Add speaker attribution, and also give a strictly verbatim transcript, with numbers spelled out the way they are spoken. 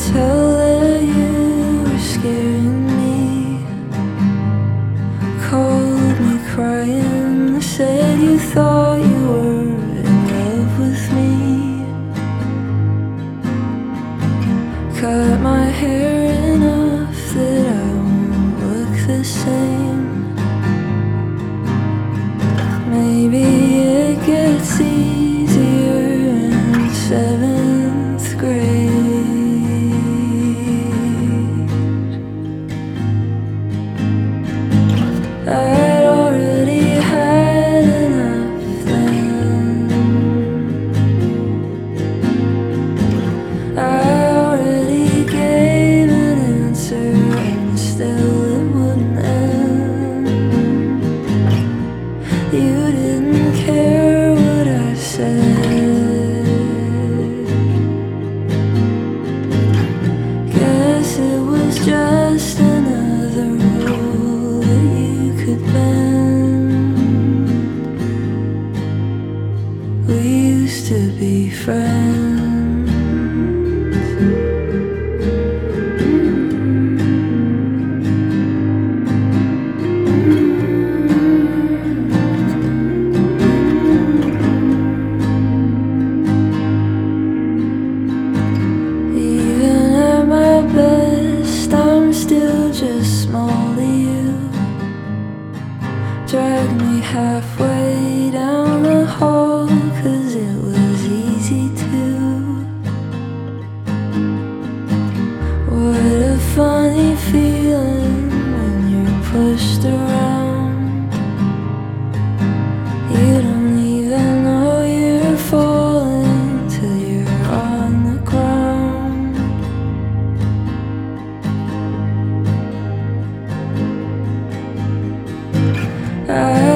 Speaker 1: tell that you were scaring me. Called me crying, said you thought you were in love with me. Cut my hair enough that I won't look the same. Maybe it gets easier in seventh grade. I'd already had enough then. I already gave an answer and still it wouldn't end. You didn't care what I said. Guess it was just another rule that you could bend. We used to be friends. Just small to you. Dragged me halfway down the hall, cause it was easy to. What a funny feeling when you're pushed around. You don't even know you're falling till you're on the ground. I